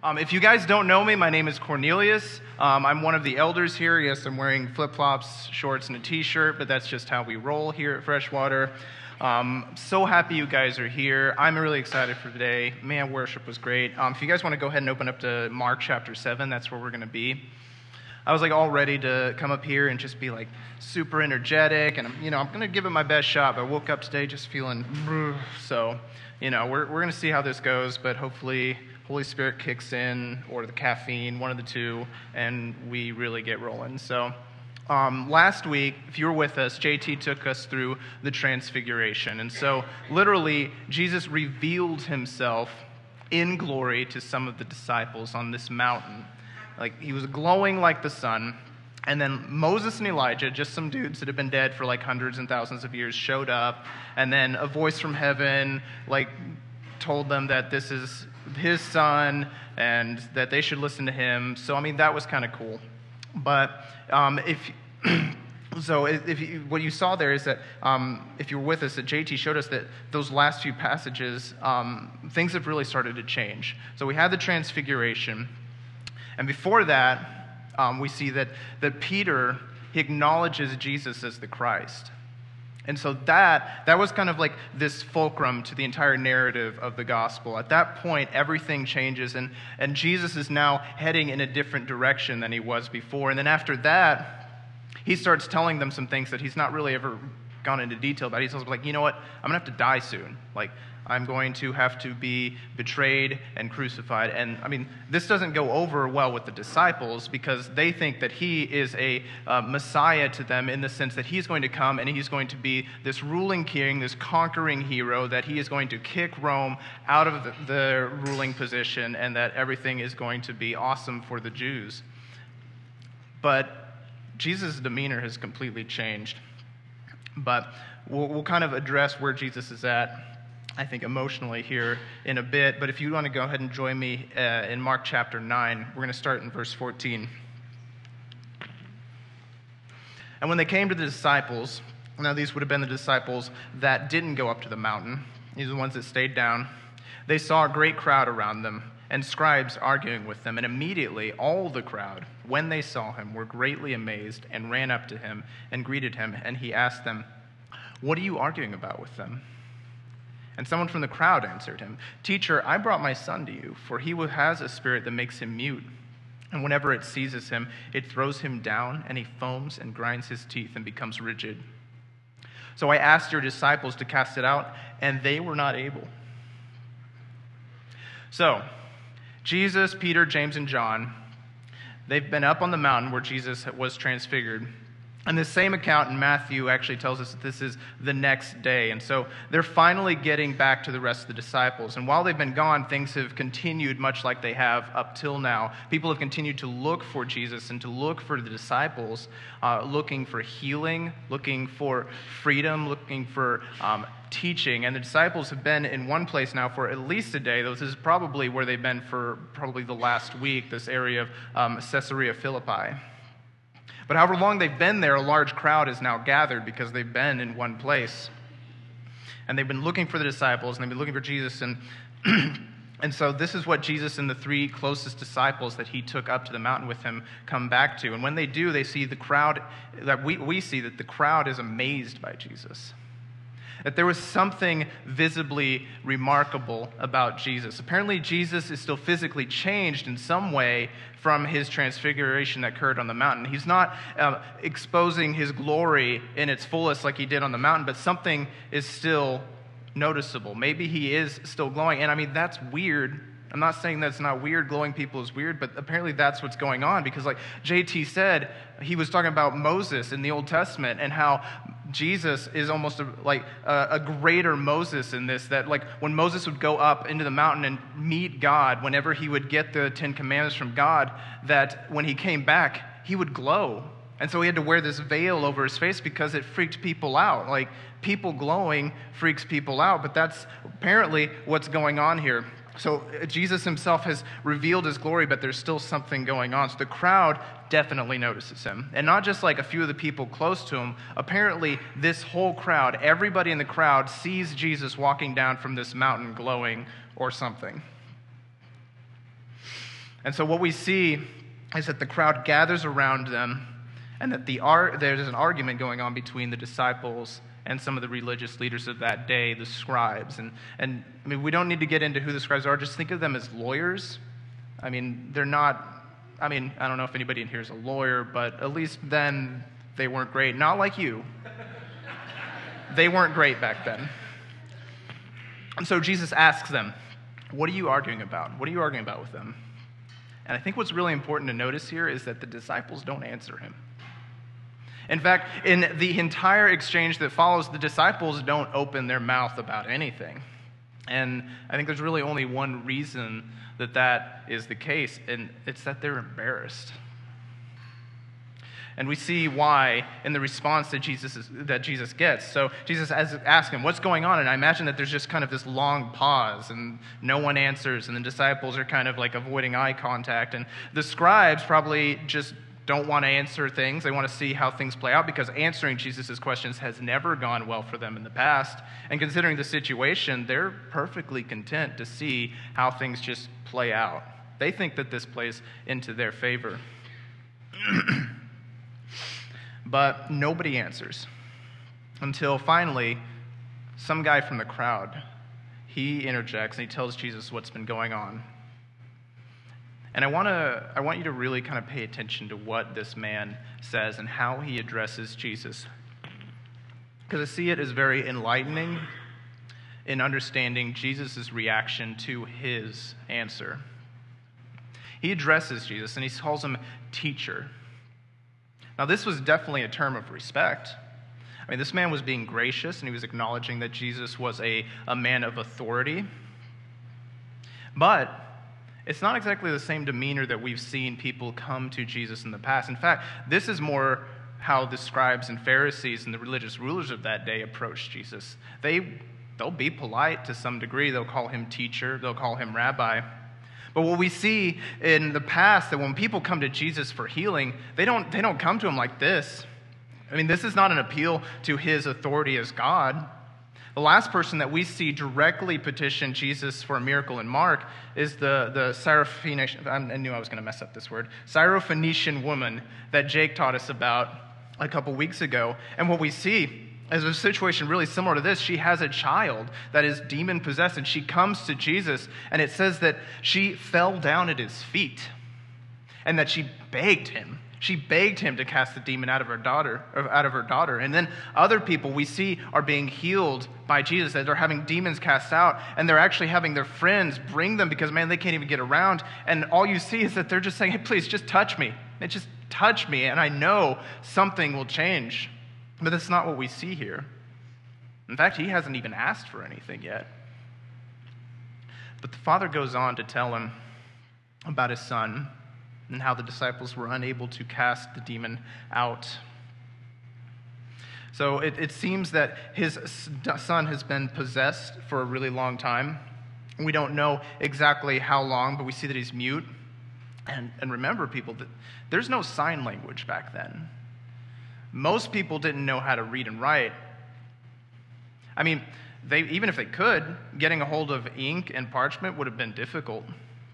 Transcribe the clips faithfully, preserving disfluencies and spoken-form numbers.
Um, if you guys don't know me, my name is Cornelius. Um, I'm one of the elders here. Yes, I'm wearing flip-flops, shorts, and a t-shirt, but that's just how we roll here at Freshwater. Um, so happy you guys are here. I'm really excited for today. Man, worship was great. Um, if you guys want to go ahead and open up to Mark chapter seven, that's where we're going to be. I was like all ready to come up here and just be like super energetic, and you know I'm going to give it my best shot. But I woke up today just feeling so. You know we're we're going to see how this goes, but hopefully Holy Spirit kicks in, or the caffeine, one of the two, and we really get rolling. So um, last week, if you were with us, J T took us through the Transfiguration. And so literally, Jesus revealed himself in glory to some of the disciples on this mountain. Like, he was glowing like the sun. And then Moses and Elijah, just some dudes that have been dead for like hundreds and thousands of years, showed up. And then a voice from heaven, like, told them that this is his son and that they should listen to him. So, I mean, that was kind of cool. But um, if so, if you, what you saw there is that um, if you were with us, that J T showed us that those last few passages, um, things have really started to change. So we had the Transfiguration, and before that, um, we see that that Peter, he acknowledges Jesus as the Christ. And so that that was kind of like this fulcrum to the entire narrative of the gospel. At that point, everything changes, and, and Jesus is now heading in a different direction than he was before. And then after that, he starts telling them some things that he's not really ever gone into detail about. He's also like, you know what, I'm going to have to die soon. Like, I'm going to have to be betrayed and crucified. And, I mean, this doesn't go over well with the disciples because they think that he is a uh, Messiah to them in the sense that he's going to come and he's going to be this ruling king, this conquering hero, that he is going to kick Rome out of the, the ruling position and that everything is going to be awesome for the Jews. But Jesus' demeanor has completely changed. But we'll, we'll kind of address where Jesus is at, I think, emotionally here in a bit. But if you want to go ahead and join me uh, in Mark chapter nine, we're going to start in verse fourteen. And when they came to the disciples, now these would have been the disciples that didn't go up to the mountain, these are the ones that stayed down, they saw a great crowd around them, and scribes arguing with them. And immediately all the crowd, when they saw him, were greatly amazed and ran up to him and greeted him. And he asked them, "What are you arguing about with them?" And someone from the crowd answered him, "Teacher, I brought my son to you, for he has a spirit that makes him mute. And whenever it seizes him, it throws him down, and he foams and grinds his teeth and becomes rigid. So I asked your disciples to cast it out, and they were not able." So, Jesus, Peter, James, and John, they've been up on the mountain where Jesus was transfigured. And the same account in Matthew actually tells us that this is the next day. And so they're finally getting back to the rest of the disciples. And while they've been gone, things have continued much like they have up till now. People have continued to look for Jesus and to look for the disciples, uh, looking for healing, looking for freedom, looking for um, teaching. And the disciples have been in one place now for at least a day. This is probably where they've been for probably the last week, this area of um, Caesarea Philippi. But however long they've been there, a large crowd is now gathered because they've been in one place. And they've been looking for the disciples, and they've been looking for Jesus. And, and so this is what Jesus and the three closest disciples that he took up to the mountain with him come back to. And when they do, they see the crowd, that we, we see that the crowd is amazed by Jesus. That there was something visibly remarkable about Jesus. Apparently, Jesus is still physically changed in some way from his transfiguration that occurred on the mountain. He's not uh, exposing his glory in its fullest like he did on the mountain, but something is still noticeable. Maybe he is still glowing. And I mean, that's weird. I'm not saying that's not weird. Glowing people is weird, but apparently that's what's going on because like J T said, he was talking about Moses in the Old Testament and how Jesus is almost a, like a, a greater Moses in this, that like when Moses would go up into the mountain and meet God, whenever he would get the Ten Commandments from God, that when he came back, he would glow. And so he had to wear this veil over his face because it freaked people out. Like people glowing freaks people out, but that's apparently what's going on here. So Jesus himself has revealed his glory, but there's still something going on. So the crowd definitely notices him. And not just like a few of the people close to him. Apparently, this whole crowd, everybody in the crowd sees Jesus walking down from this mountain glowing or something. And so what we see is that the crowd gathers around them, and that the ar- there's an argument going on between the disciples and some of the religious leaders of that day, the scribes. And, and I mean, we don't need to get into who the scribes are. Just think of them as lawyers. I mean, they're not, I mean, I don't know if anybody in here is a lawyer, but at least then they weren't great. Not like you. They weren't great back then. And so Jesus asks them, what are you arguing about? What are you arguing about with them? And I think what's really important to notice here is that the disciples don't answer him. In fact, in the entire exchange that follows, the disciples don't open their mouth about anything. And I think there's really only one reason that that is the case, and it's that they're embarrassed. And we see why in the response that Jesus is, that Jesus gets. So Jesus asks him, what's going on? And I imagine that there's just kind of this long pause, and no one answers, and the disciples are kind of like avoiding eye contact. And the scribes probably just don't want to answer things. They want to see how things play out, because answering Jesus' questions has never gone well for them in the past. And considering the situation, they're perfectly content to see how things just play out. They think that this plays into their favor. But nobody answers until finally some guy from the crowd, he interjects and he tells Jesus what's been going on. And I want to I want you to really kind of pay attention to what this man says and how he addresses Jesus. Because I see it as very enlightening in understanding Jesus' reaction to his answer. He addresses Jesus and he calls him teacher. Now, this was definitely a term of respect. I mean, this man was being gracious, and he was acknowledging that Jesus was a, a man of authority. But it's not exactly the same demeanor that we've seen people come to Jesus in the past. In fact, this is more how the scribes and Pharisees and the religious rulers of that day approached Jesus. They, they'll be polite to some degree. They'll call him teacher. They'll call him rabbi. But what we see in the past, that when people come to Jesus for healing, they don't, they don't come to him like this. I mean, this is not an appeal to his authority as God. The last person that we see directly petition Jesus for a miracle in Mark is the, the Syrophoenician, I knew I was going to mess up this word, Syrophoenician woman that Jake taught us about a couple weeks ago. And what we see is a situation really similar to this. She has a child that is demon-possessed, and she comes to Jesus, and it says that she fell down at his feet, and that she begged him. She begged him to cast the demon out of her daughter, out of her daughter. And then other people we see are being healed by Jesus, that they're having demons cast out, and they're actually having their friends bring them because, man, they can't even get around. And all you see is that they're just saying, hey, please, just touch me. And just touch me, and I know something will change. But that's not what we see here. In fact, he hasn't even asked for anything yet. But the father goes on to tell him about his son and how the disciples were unable to cast the demon out. So it, it seems that his son has been possessed for a really long time. We don't know exactly how long, but we see that he's mute. And, and remember, people, that there's no sign language back then. Most people didn't know how to read and write. I mean, they, even if they could, getting a hold of ink and parchment would have been difficult.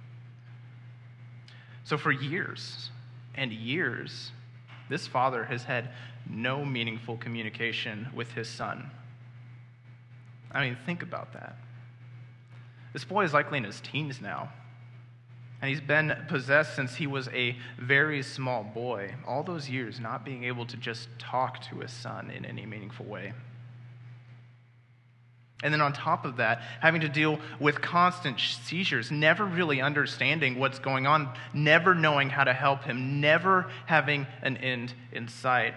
So for years and years, this father has had no meaningful communication with his son. I mean, think about that. This boy is likely in his teens now. And he's been possessed since he was a very small boy. All those years not being able to just talk to his son in any meaningful way. And then on top of that, having to deal with constant seizures, never really understanding what's going on, never knowing how to help him, never having an end in sight.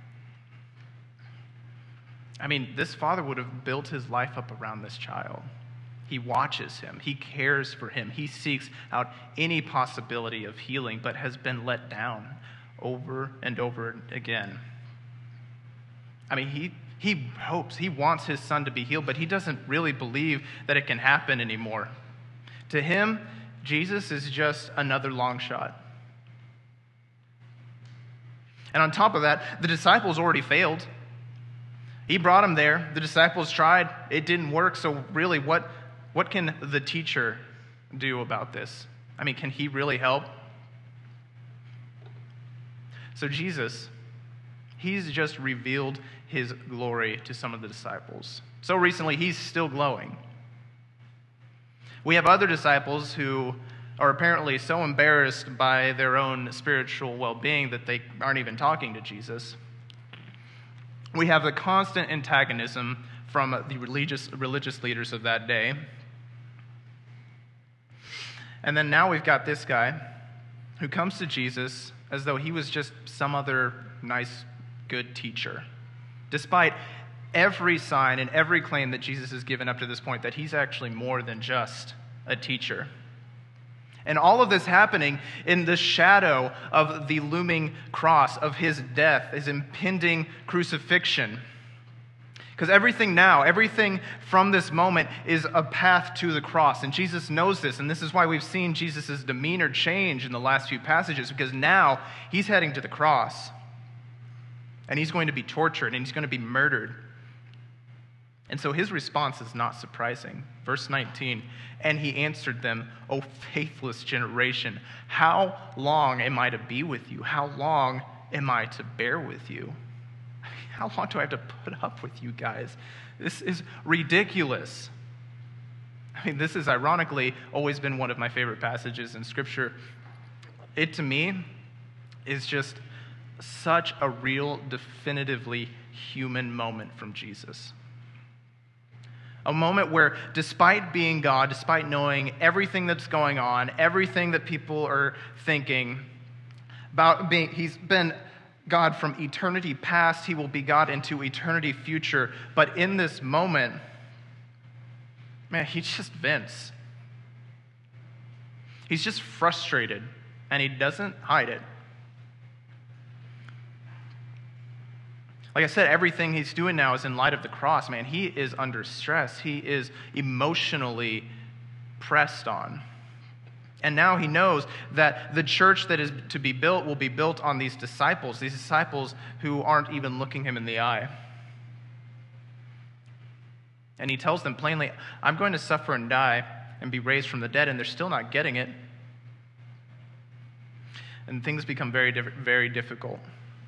I mean, this father would have built his life up around this child. He watches him. He cares for him. He seeks out any possibility of healing, but has been let down over and over again. I mean, he, he hopes, he wants his son to be healed, but he doesn't really believe that it can happen anymore. To him, Jesus is just another long shot. And on top of that, the disciples already failed. He brought him there. The disciples tried. It didn't work. So really, what... What can the teacher do about this? I mean, can he really help? So Jesus, he's just revealed his glory to some of the disciples. So recently, he's still glowing. We have other disciples who are apparently so embarrassed by their own spiritual well-being that they aren't even talking to Jesus. We have the constant antagonism from the religious, religious leaders of that day. And then now we've got this guy who comes to Jesus as though he was just some other nice, good teacher, despite every sign and every claim that Jesus has given up to this point that he's actually more than just a teacher. And all of this happening in the shadow of the looming cross, of his death, his impending crucifixion. Because everything now, everything from this moment is a path to the cross. And Jesus knows this. And this is why we've seen Jesus' demeanor change in the last few passages. Because now he's heading to the cross. And he's going to be tortured and he's going to be murdered. And so his response is not surprising. Verse nineteen, and he answered them, O faithless generation, how long am I to be with you? How long am I to bear with you? How long do I have to put up with you guys? This is ridiculous. I mean, this has ironically always been one of my favorite passages in Scripture. It, to me, is just such a real, definitively human moment from Jesus. A moment where, despite being God, despite knowing everything that's going on, everything that people are thinking about being, he's been God from eternity past, he will be God into eternity future. But in this moment, man, he's just Vince. He's just frustrated, and he doesn't hide it. Like I said, everything he's doing now is in light of the cross, man. He is under stress. He is emotionally pressed on. And now he knows that the church that is to be built will be built on these disciples, these disciples who aren't even looking him in the eye. And he tells them plainly, I'm going to suffer and die and be raised from the dead, and they're still not getting it. And things become very, very difficult.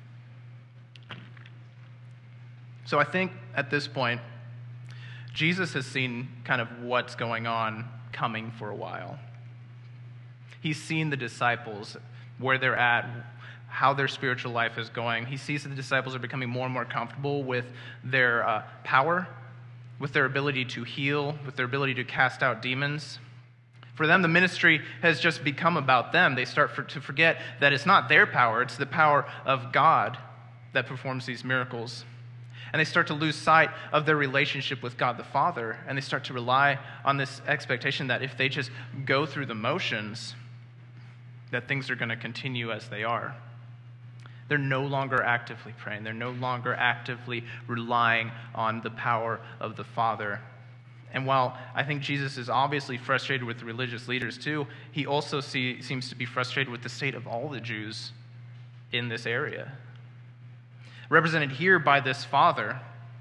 So I think at this point, Jesus has seen kind of what's going on coming for a while. He's seen the disciples, where they're at, how their spiritual life is going. He sees that the disciples are becoming more and more comfortable with their uh, power, with their ability to heal, with their ability to cast out demons. For them, the ministry has just become about them. They start for, to forget that it's not their power, it's the power of God that performs these miracles. And they start to lose sight of their relationship with God the Father, and they start to rely on this expectation that if they just go through the motions, that things are going to continue as they are. They're no longer actively praying. They're no longer actively relying on the power of the Father. And while I think Jesus is obviously frustrated with the religious leaders too, he also see, seems to be frustrated with the state of all the Jews in this area. Represented here by this father.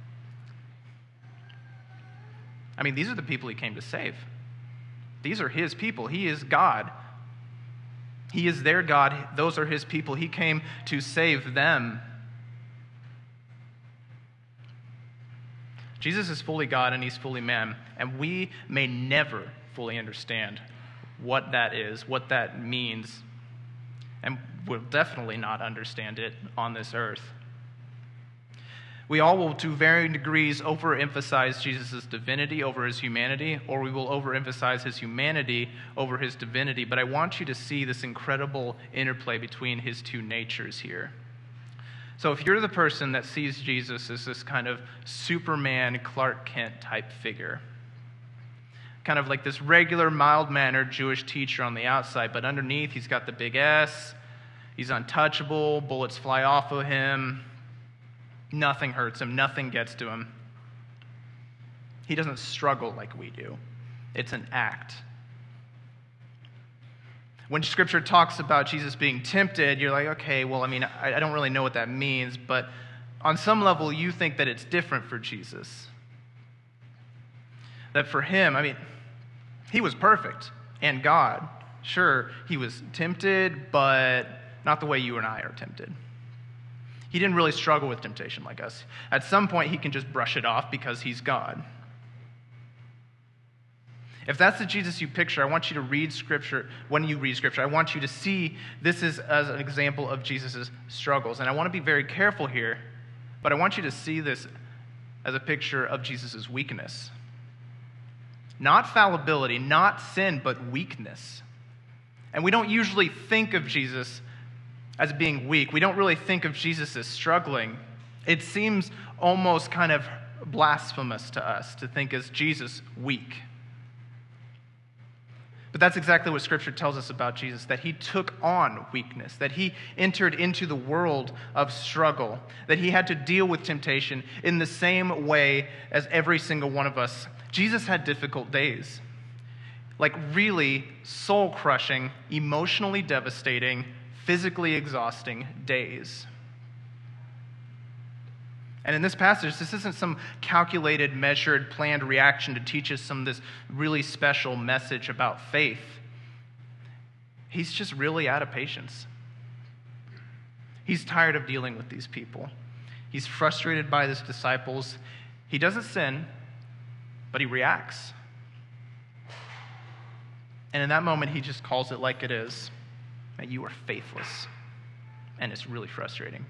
I mean, these are the people he came to save. These are his people. He is God. He is their God. Those are his people. He came to save them. Jesus is fully God and he's fully man, and we may never fully understand what that is, what that means, and we'll definitely not understand it on this earth. We all will, to varying degrees, overemphasize Jesus' divinity over his humanity, or we will overemphasize his humanity over his divinity. But I want you to see this incredible interplay between his two natures here. So if you're the person that sees Jesus as this kind of Superman, Clark Kent type figure, kind of like this regular, mild-mannered Jewish teacher on the outside, but underneath he's got the big S, he's untouchable, bullets fly off of him, nothing hurts him. Nothing gets to him. He doesn't struggle like we do. It's an act. When Scripture talks about Jesus being tempted, you're like, okay, well, I mean, I, I don't really know what that means, but on some level, you think that it's different for Jesus. That for him, I mean, he was perfect and God. Sure, he was tempted, but not the way you and I are tempted. He didn't really struggle with temptation like us. At some point, he can just brush it off because he's God. If that's the Jesus you picture, I want you to read Scripture. When you read Scripture, I want you to see this is as an example of Jesus' struggles. And I want to be very careful here, but I want you to see this as a picture of Jesus' weakness. Not fallibility, not sin, but weakness. And we don't usually think of Jesus as being weak. We don't really think of Jesus as struggling. It seems almost kind of blasphemous to us to think as Jesus weak. But that's exactly what Scripture tells us about Jesus, that he took on weakness, that he entered into the world of struggle, that he had to deal with temptation in the same way as every single one of us. Jesus had difficult days, like really soul-crushing, emotionally devastating, physically exhausting days. And in this passage, this isn't some calculated, measured, planned reaction to teach us some of this really special message about faith. He's just really out of patience. He's tired of dealing with these people. He's frustrated by his disciples. He doesn't sin, but he reacts. And in that moment, he just calls it like it is, that you are faithless. And it's really frustrating.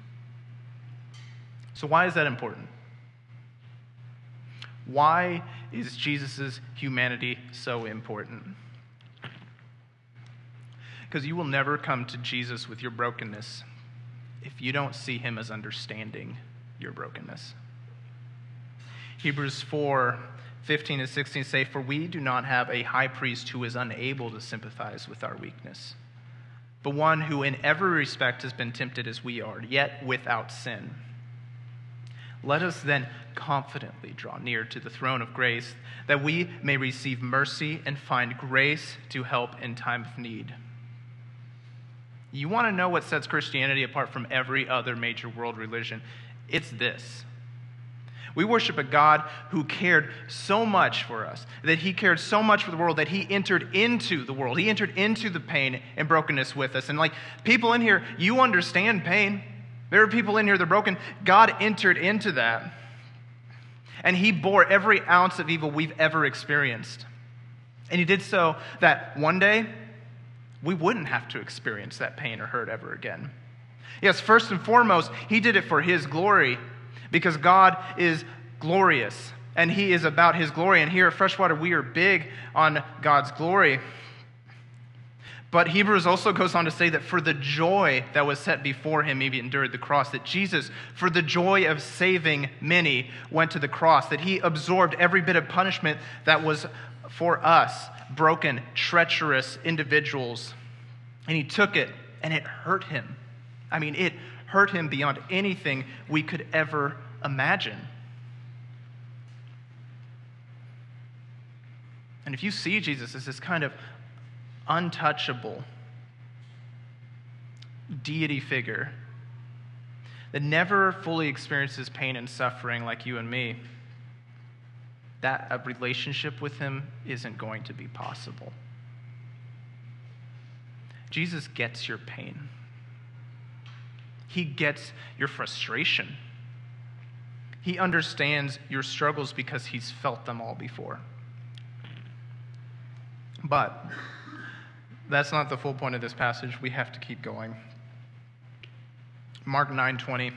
So why is that important? Why is Jesus' humanity so important? Because you will never come to Jesus with your brokenness if you don't see him as understanding your brokenness. Hebrews four, fifteen and sixteen say, "For we do not have a high priest who is unable to sympathize with our weakness, but one who in every respect has been tempted as we are, yet without sin. Let us then confidently draw near to the throne of grace, that we may receive mercy and find grace to help in time of need." You want to know what sets Christianity apart from every other major world religion? It's this. We worship a God who cared so much for us, that he cared so much for the world that he entered into the world. He entered into the pain and brokenness with us. And like people in here, you understand pain. There are people in here that are broken. God entered into that. And he bore every ounce of evil we've ever experienced. And he did so that one day we wouldn't have to experience that pain or hurt ever again. Yes, first and foremost, he did it for his glory, because God is glorious and he is about his glory. And here at Freshwater, we are big on God's glory. But Hebrews also goes on to say that for the joy that was set before him, he endured the cross. That Jesus, for the joy of saving many, went to the cross. That he absorbed every bit of punishment that was for us, broken, treacherous individuals. And he took it, and it hurt him. I mean, it hurt him beyond anything we could ever imagine. And if you see Jesus as this kind of untouchable deity figure that never fully experiences pain and suffering like you and me, that a relationship with him isn't going to be possible. Jesus gets your pain. He gets your frustration. He understands your struggles because he's felt them all before. But that's not the full point of this passage. We have to keep going. Mark nine twenty.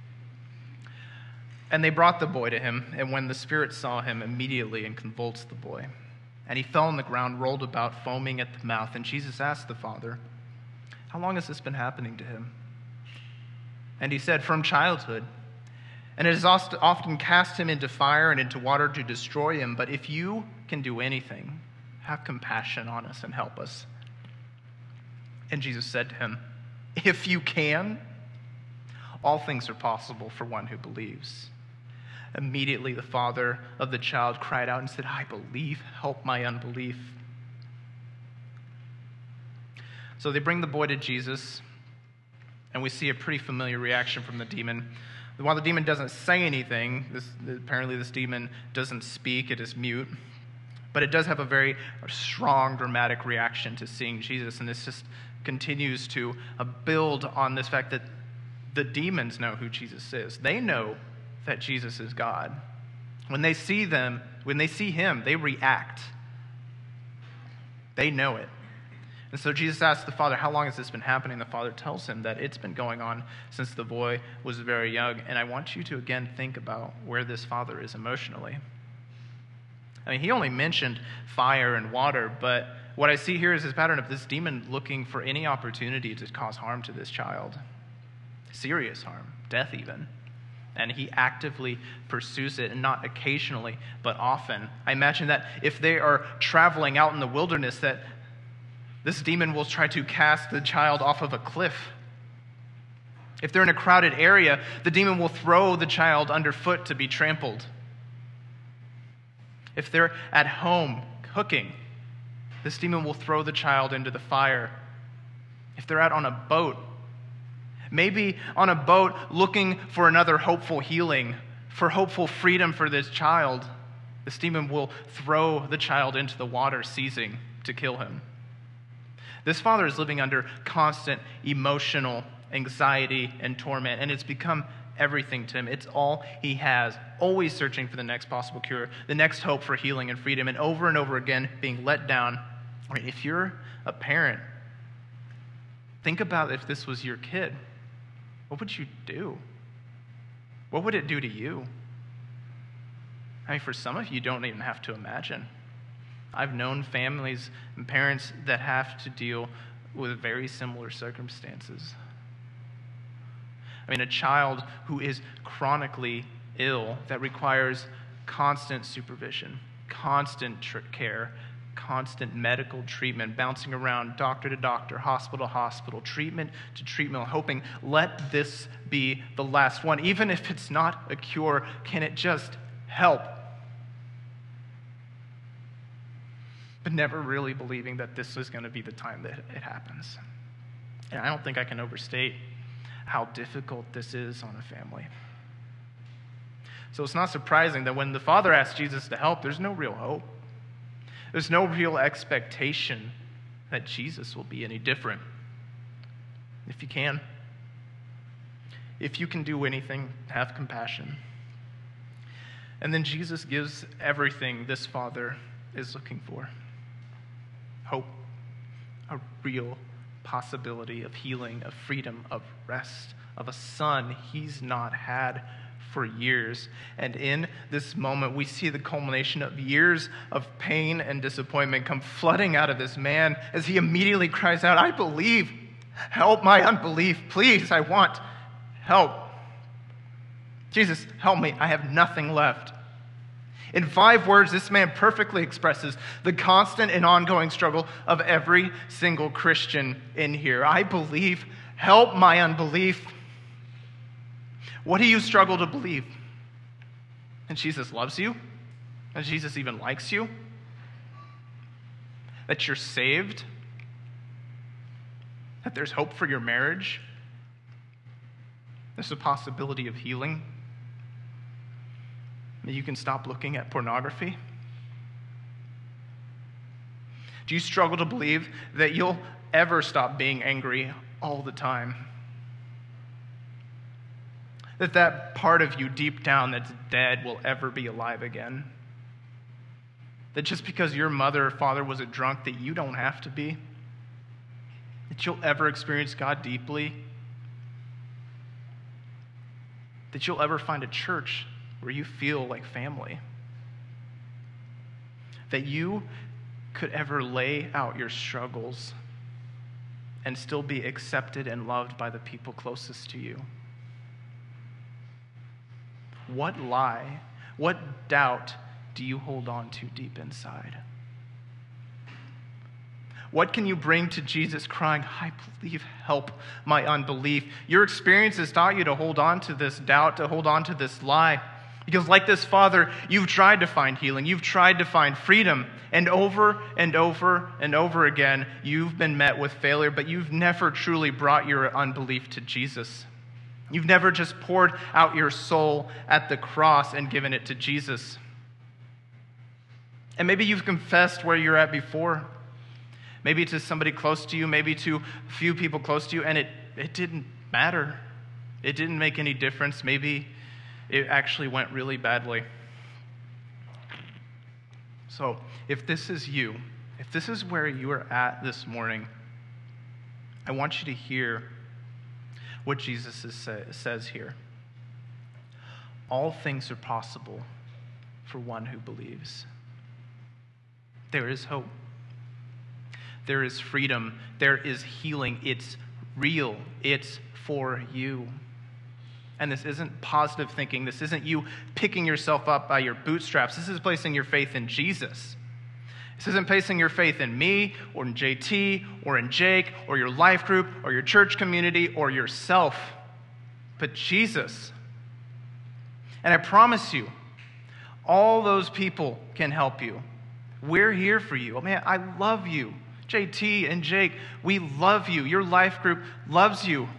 "And they brought the boy to him, and when the spirit saw him, immediately and convulsed the boy. And he fell on the ground, rolled about, foaming at the mouth. And Jesus asked the father, 'How long has this been happening to him?' And he said, 'From childhood. And it has often cast him into fire and into water to destroy him. But if you can do anything, have compassion on us and help us.' And Jesus said to him, 'If you can, all things are possible for one who believes.' Immediately the father of the child cried out and said, 'I believe, help my unbelief.' So they bring the boy to Jesus, and we see a pretty familiar reaction from the demon. While the demon doesn't say anything, this, apparently this demon doesn't speak, it is mute. But it does have a very strong, dramatic reaction to seeing Jesus, and this just continues to uh, build on this fact that the demons know who Jesus is. They know that Jesus is God. When they see them, when they see him, they react. They know it. And so Jesus asks the Father, how long has this been happening? The Father tells him that it's been going on since the boy was very young. And I want you to again think about where this Father is emotionally. I mean, he only mentioned fire and water, but what I see here is this pattern of this demon looking for any opportunity to cause harm to this child. Serious harm, death even. And he actively pursues it, and not occasionally, but often. I imagine that if they are traveling out in the wilderness, that this demon will try to cast the child off of a cliff. If they're in a crowded area, the demon will throw the child underfoot to be trampled. If they're at home cooking, this demon will throw the child into the fire. If they're out on a boat, maybe on a boat looking for another hopeful healing, for hopeful freedom for this child, this demon will throw the child into the water, seizing to kill him. This father is living under constant emotional anxiety and torment, and it's become everything to him. It's all he has, always searching for the next possible cure, the next hope for healing and freedom, and over and over again being let down. If you're a parent, think about if this was your kid. What would you do? What would it do to you? I mean, for some of you, you don't even have to imagine. I've known families and parents that have to deal with very similar circumstances. I mean, a child who is chronically ill that requires constant supervision, constant tr- care, constant medical treatment, bouncing around doctor to doctor, hospital to hospital, treatment to treatment, hoping, let this be the last one. Even if it's not a cure, can it just help? But never really believing that this is going to be the time that it happens. And I don't think I can overstate how difficult this is on a family. So it's not surprising that when the Father asks Jesus to help, there's no real hope. There's no real expectation that Jesus will be any different. If you can, if you can do anything, have compassion. And then Jesus gives everything this Father is looking for. Hope, a real possibility of healing, of freedom, of rest, of a son he's not had for years. And in this moment, we see the culmination of years of pain and disappointment come flooding out of this man as he immediately cries out, I believe, help my unbelief, please, I want help. Jesus, help me, I have nothing left. In five words, this man perfectly expresses the constant and ongoing struggle of every single Christian in here. I believe, help my unbelief. What do you struggle to believe? And Jesus loves you? And Jesus even likes you? That you're saved? That there's hope for your marriage? There's a possibility of healing? That you can stop looking at pornography? Do you struggle to believe that you'll ever stop being angry all the time? That that part of you deep down that's dead will ever be alive again? That just because your mother or father was a drunk, that you don't have to be? That you'll ever experience God deeply? That you'll ever find a church where you feel like family? That you could ever lay out your struggles and still be accepted and loved by the people closest to you? What lie, what doubt do you hold on to deep inside? What can you bring to Jesus crying, I believe, help my unbelief? Your experience has taught you to hold on to this doubt, to hold on to this lie. Because like this father, you've tried to find healing. You've tried to find freedom. And over and over and over again, you've been met with failure, but you've never truly brought your unbelief to Jesus. You've never just poured out your soul at the cross and given it to Jesus. And maybe you've confessed where you're at before. Maybe to somebody close to you, maybe to a few people close to you, and it, it didn't matter. It didn't make any difference. Maybe it actually went really badly. So if this is you, if this is where you are at this morning, I want you to hear what Jesus is say, says here. All things are possible for one who believes. There is hope. There is freedom. There is healing. It's real. It's for you. And this isn't positive thinking. This isn't you picking yourself up by your bootstraps. This is placing your faith in Jesus. This isn't placing your faith in me or in J T or in Jake or your life group or your church community or yourself, but Jesus. And I promise you, all those people can help you. We're here for you. Oh man, I love you. J T and Jake, we love you. Your life group loves you.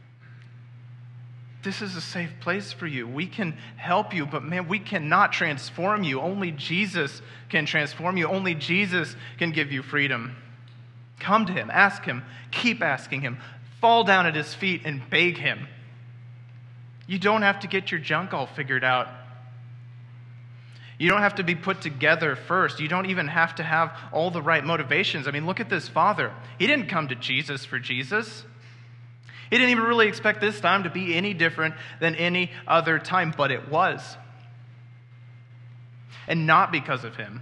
This is a safe place for you. We can help you, but man, we cannot transform you. Only Jesus can transform you. Only Jesus can give you freedom. Come to him, ask him, keep asking him, fall down at his feet and beg him. You don't have to get your junk all figured out. You don't have to be put together first. You don't even have to have all the right motivations. I mean, look at this father. He didn't come to Jesus for Jesus. He didn't even really expect this time to be any different than any other time, but it was. And not because of him.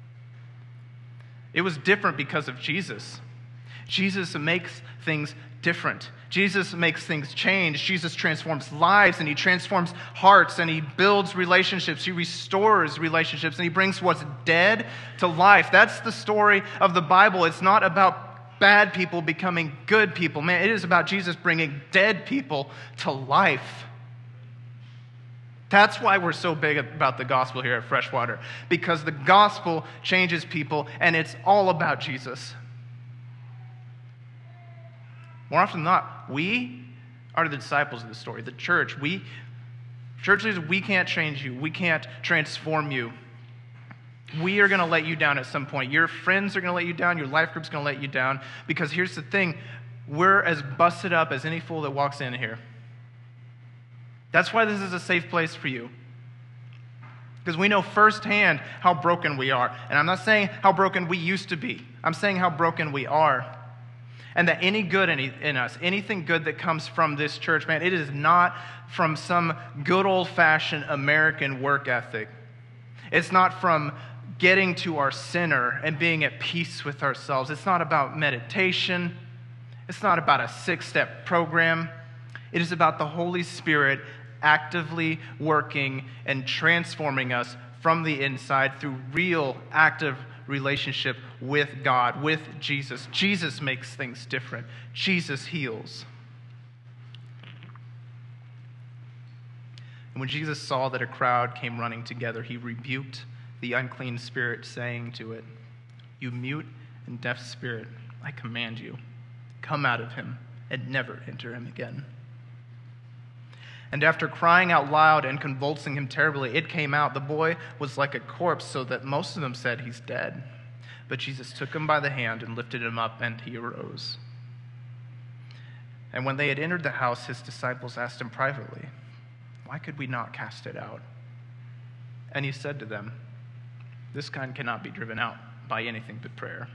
It was different because of Jesus. Jesus makes things different. Jesus makes things change. Jesus transforms lives, and he transforms hearts, and he builds relationships. He restores relationships, and he brings what's dead to life. That's the story of the Bible. It's not about bad people becoming good people. Man, it is about Jesus bringing dead people to life. That's why we're so big about the gospel here at Freshwater, because the gospel changes people, and it's all about Jesus. More often than not, we are the disciples of the story, the church. We, churches, we can't change you. We can't transform you. We are going to let you down at some point. Your friends are going to let you down. Your life group's going to let you down. Because here's the thing. We're as busted up as any fool that walks in here. That's why this is a safe place for you. Because we know firsthand how broken we are. And I'm not saying how broken we used to be. I'm saying how broken we are. And that any good in, in us, anything good that comes from this church, man, it is not from some good old-fashioned American work ethic. It's not from getting to our center and being at peace with ourselves. It's not about meditation. It's not about a six-step program. It is about the Holy Spirit actively working and transforming us from the inside through real, active relationship with God, with Jesus. Jesus makes things different. Jesus heals. And when Jesus saw that a crowd came running together, he rebuked the unclean spirit, saying to it, "You mute and deaf spirit, I command you, come out of him and never enter him again." And after crying out loud and convulsing him terribly, it came out. The boy was like a corpse, so that most of them said, "He's dead." But Jesus took him by the hand and lifted him up, and he arose. And when they had entered the house, his disciples asked him privately, "Why could we not cast it out?" And he said to them, "This kind cannot be driven out by anything but prayer."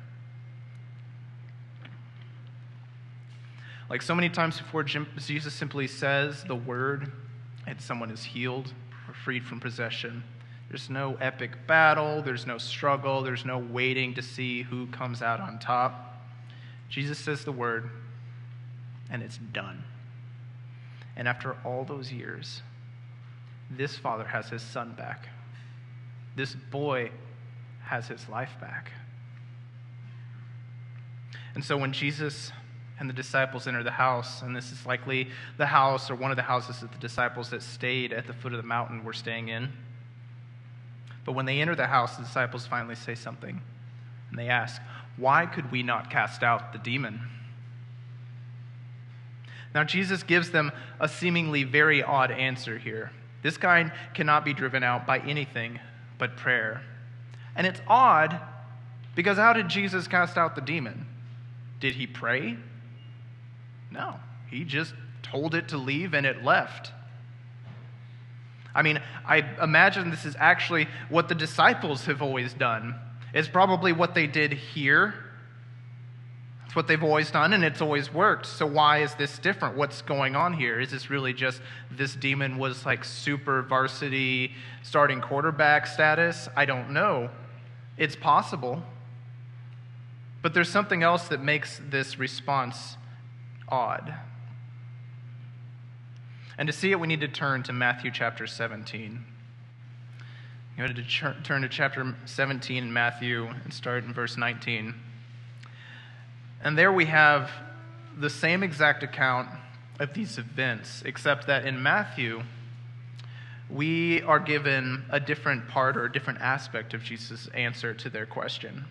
Like so many times before, Jesus simply says the word, and someone is healed or freed from possession. There's no epic battle. There's no struggle. There's no waiting to see who comes out on top. Jesus says the word, and it's done. And after all those years, this father has his son back. This boy has his life back. And so when Jesus and the disciples enter the house, and this is likely the house or one of the houses that the disciples that stayed at the foot of the mountain were staying in. But when they enter the house, the disciples finally say something. And they ask, "Why could we not cast out the demon?" Now Jesus gives them a seemingly very odd answer here. This kind cannot be driven out by anything but prayer. And it's odd because how did Jesus cast out the demon? Did he pray? No. He just told it to leave and it left. I mean, I imagine this is actually what the disciples have always done. It's probably what they did here. It's what they've always done, and it's always worked. So why is this different? What's going on here? Is this really just this demon was like super varsity starting quarterback status? I don't know. It's possible. But there's something else that makes this response odd. And to see it, we need to turn to Matthew chapter seventeen. You need to ch- turn to chapter seventeen in Matthew and start in verse nineteen. And there we have the same exact account of these events, except that in Matthew, we are given a different part or a different aspect of Jesus' answer to their question.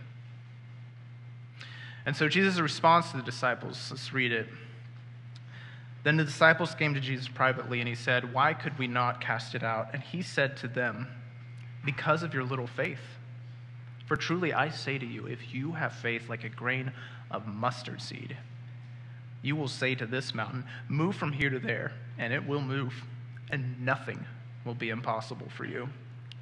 And so Jesus' response to the disciples, let's read it. Then the disciples came to Jesus privately, and he said, "Why could we not cast it out?" And he said to them, "Because of your little faith. For truly I say to you, if you have faith like a grain of mustard seed, you will say to this mountain, 'Move from here to there,' and it will move, and nothing will be impossible for you."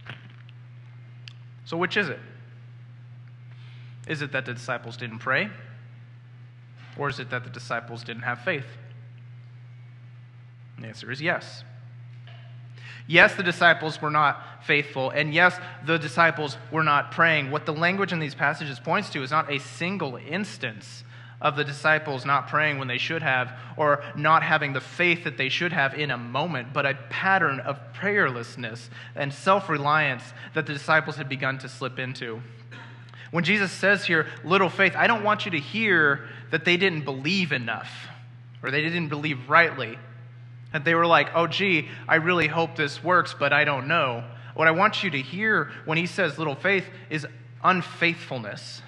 So which is it? Is it that the disciples didn't pray? Or is it that the disciples didn't have faith? The answer is yes. Yes, the disciples were not faithful, and yes, the disciples were not praying. What the language in these passages points to is not a single instance of the disciples not praying when they should have, or not having the faith that they should have in a moment, but a pattern of prayerlessness and self-reliance that the disciples had begun to slip into. When Jesus says here, little faith, I don't want you to hear that they didn't believe enough, or they didn't believe rightly. That they were like, oh, gee, I really hope this works, but I don't know. What I want you to hear when he says little faith is unfaithfulness.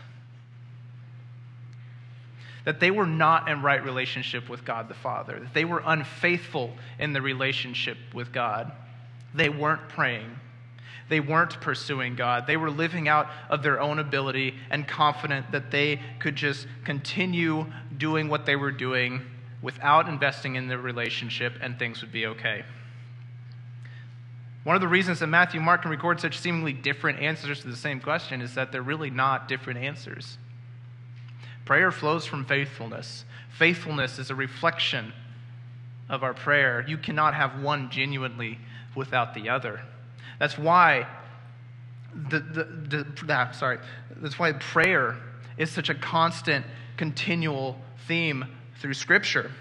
That they were not in right relationship with God the Father. That they were unfaithful in the relationship with God. They weren't praying. They weren't pursuing God. They were living out of their own ability and confident that they could just continue doing what they were doing without investing in the relationship, and things would be okay. One of the reasons that Matthew and Mark can record such seemingly different answers to the same question is that they're really not different answers. Prayer flows from faithfulness. Faithfulness is a reflection of our prayer. You cannot have one genuinely without the other. That's why the, the, the ah, sorry, that's why prayer is such a constant, continual theme through Scripture.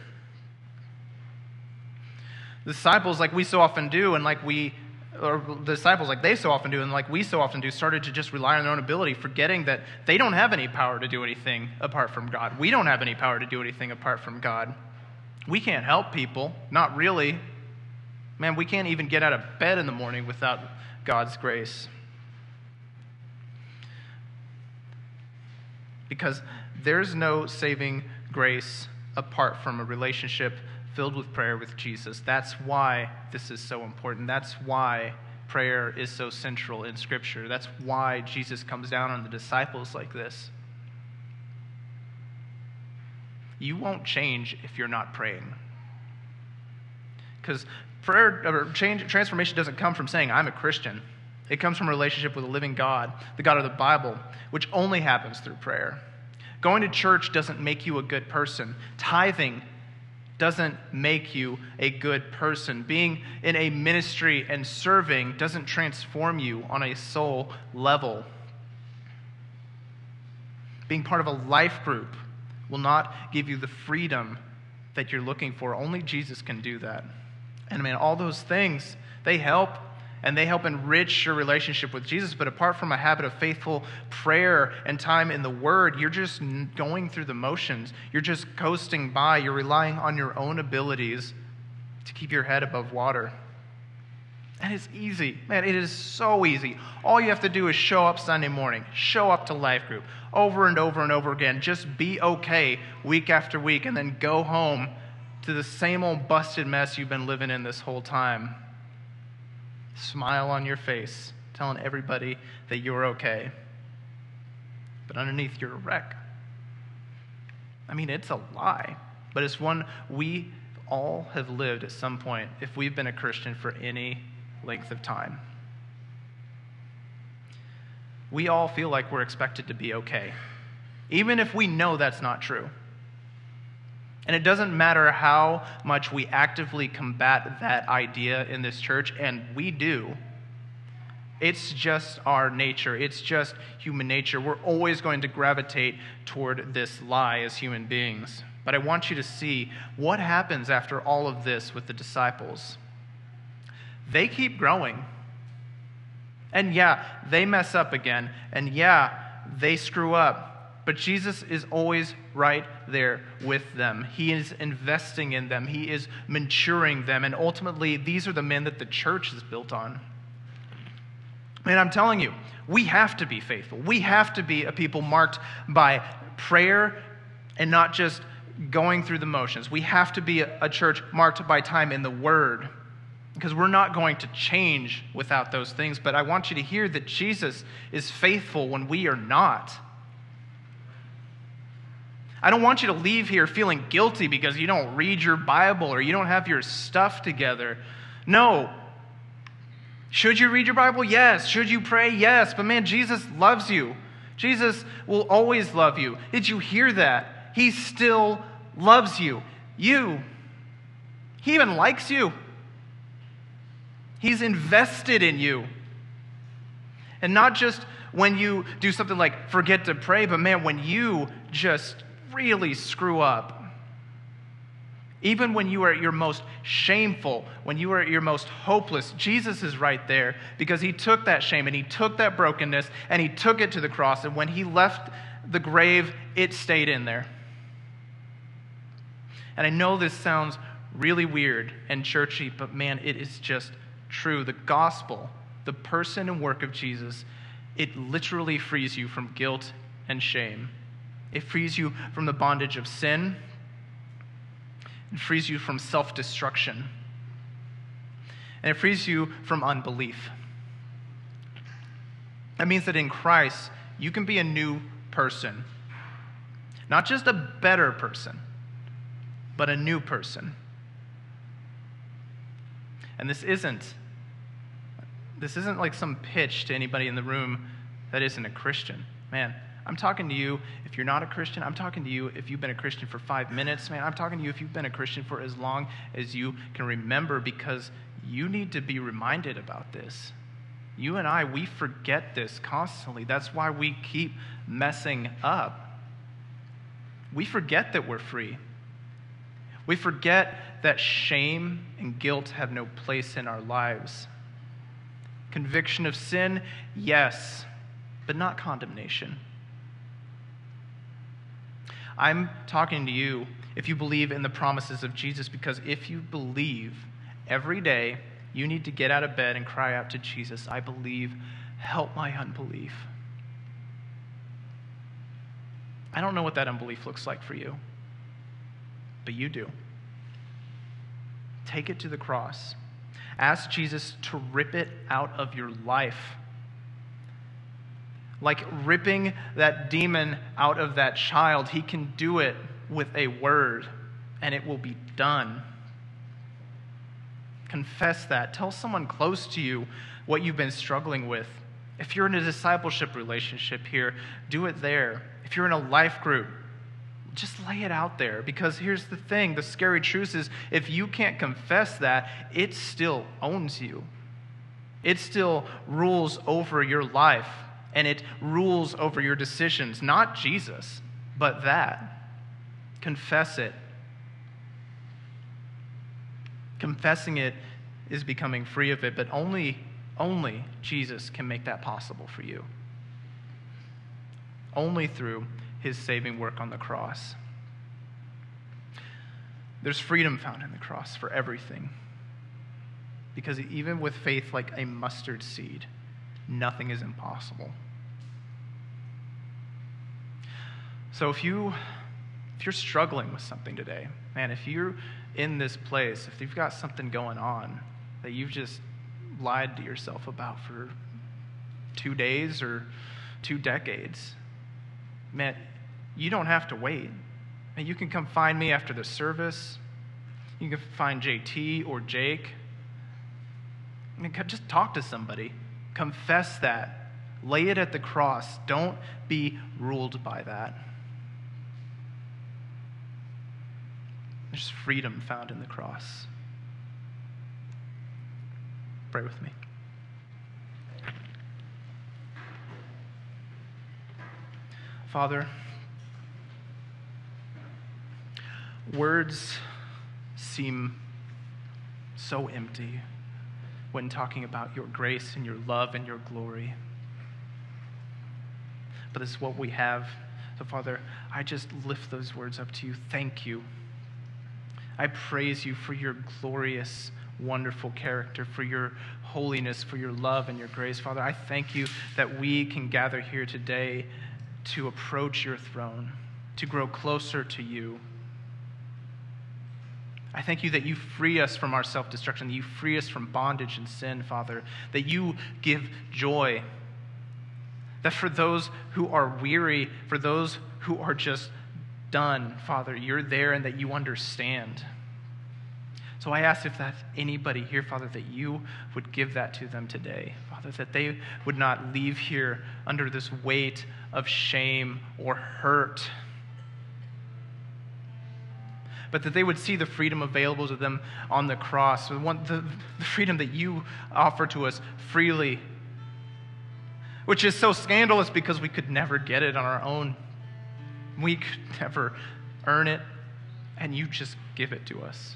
The disciples, like we so often do, and like we, or the disciples, like they so often do, and like we so often do, started to just rely on their own ability, forgetting that they don't have any power to do anything apart from God. We don't have any power to do anything apart from God. We can't help people, not really. Man, we can't even get out of bed in the morning without God's grace. Because there's no saving grace apart from a relationship filled with prayer with Jesus. That's why this is so important. That's why prayer is so central in Scripture. That's why Jesus comes down on the disciples like this. You won't change if you're not praying. Because prayer or change, transformation doesn't come from saying, I'm a Christian. It comes from a relationship with a living God, the God of the Bible, which only happens through prayer. Going to church doesn't make you a good person. Tithing doesn't make you a good person. Being in a ministry and serving doesn't transform you on a soul level. Being part of a life group will not give you the freedom that you're looking for. Only Jesus can do that. And I mean, all those things, they help. And they help enrich your relationship with Jesus. But apart from a habit of faithful prayer and time in the Word, you're just going through the motions. You're just coasting by. You're relying on your own abilities to keep your head above water. And it's easy. Man, it is so easy. All you have to do is show up Sunday morning. Show up to life group over and over and over again. Just be okay week after week and then go home to the same old busted mess you've been living in this whole time. Smile on your face, telling everybody that you're okay. but underneath you're a wreck. I mean, it's a lie, but it's one we all have lived at some point if we've been a Christian for any length of time. We all feel like we're expected to be okay, even if we know that's not true. And it doesn't matter how much we actively combat that idea in this church, and we do. It's just our nature. It's just human nature. We're always going to gravitate toward this lie as human beings. But I want you to see what happens after all of this with the disciples. They keep growing. And yeah, they mess up again. And yeah, they screw up. But Jesus is always right there with them. He is investing in them. He is maturing them. And ultimately, these are the men that the church is built on. And I'm telling you, we have to be faithful. We have to be a people marked by prayer and not just going through the motions. We have to be a church marked by time in the Word, because we're not going to change without those things. But I want you to hear that Jesus is faithful when we are not. I don't want you to leave here feeling guilty because you don't read your Bible or you don't have your stuff together. No. Should you read your Bible? Yes. Should you pray? Yes. But man, Jesus loves you. Jesus will always love you. Did you hear that? He still loves you. You. He even likes you. He's invested in you. And not just when you do something like forget to pray, but man, when you just really screw up. Even when you are at your most shameful, when you are at your most hopeless, Jesus is right there because he took that shame and he took that brokenness and he took it to the cross. And when he left the grave, it stayed in there. And I know this sounds really weird and churchy, but man, it is just true. The gospel, the person and work of Jesus, it literally frees you from guilt and shame. It frees you from the bondage of sin. It frees you from self-destruction. And it frees you from unbelief. That means that in Christ, you can be a new person. Not just a better person, but a new person. And this isn't, this isn't like some pitch to anybody in the room that isn't a Christian. Man, I'm talking to you if you're not a Christian. I'm talking to you if you've been a Christian for five minutes. Man, I'm talking to you if you've been a Christian for as long as you can remember, because you need to be reminded about this. You and I, we forget this constantly. That's why we keep messing up. We forget that we're free. We forget that shame and guilt have no place in our lives. Conviction of sin, yes, but not condemnation. I'm talking to you if you believe in the promises of Jesus, because if you believe, every day you need to get out of bed and cry out to Jesus, I believe, help my unbelief. I don't know what that unbelief looks like for you, but you do. Take it to the cross. Ask Jesus to rip it out of your life. Like ripping that demon out of that child, he can do it with a word, and it will be done. Confess that. Tell someone close to you what you've been struggling with. If you're in a discipleship relationship here, do it there. If you're in a life group, just lay it out there. Because here's the thing, the scary truth is, if you can't confess that, it still owns you. It still rules over your life. And it rules over your decisions. Not Jesus, but that. Confess it. Confessing it is becoming free of it, but only, only Jesus can make that possible for you. Only through his saving work on the cross. There's freedom found in the cross for everything. Because even with faith like a mustard seed, nothing is impossible. So if you if you're struggling with something today, man, if you're in this place, if you've got something going on that you've just lied to yourself about for two days or two decades, man, you don't have to wait. Man, you can come find me after the service. You can find J T or Jake. I mean, just talk to somebody. Confess that. Lay it at the cross. Don't be ruled by that. There's freedom found in the cross. Pray with me. Father, words seem so empty when talking about your grace and your love and your glory. But this is what we have. So, Father, I just lift those words up to you. Thank you. I praise you for your glorious, wonderful character, for your holiness, for your love and your grace. Father, I thank you that we can gather here today to approach your throne, to grow closer to you. I thank you that you free us from our self-destruction, that you free us from bondage and sin, Father, that you give joy, that for those who are weary, for those who are just done, Father, you're there and that you understand. So I ask if that's anybody here, Father, that you would give that to them today, Father, that they would not leave here under this weight of shame or hurt, but that they would see the freedom available to them on the cross, the, one, the, the freedom that you offer to us freely, which is so scandalous because we could never get it on our own. We could never earn it, and you just give it to us.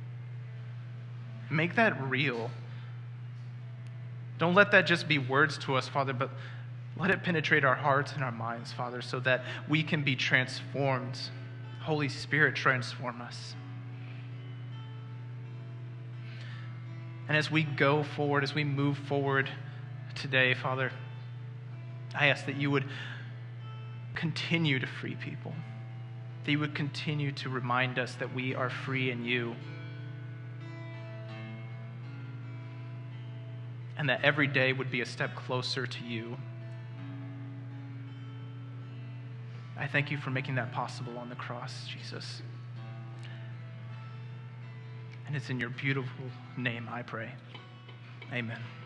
Make that real. Don't let that just be words to us, Father, but let it penetrate our hearts and our minds, Father, so that we can be transformed. Holy Spirit, transform us. And as we go forward, as we move forward today, Father, I ask that you would continue to free people, that you would continue to remind us that we are free in you, and that every day would be a step closer to you. I thank you for making that possible on the cross, Jesus. And it's in your beautiful name I pray. Amen.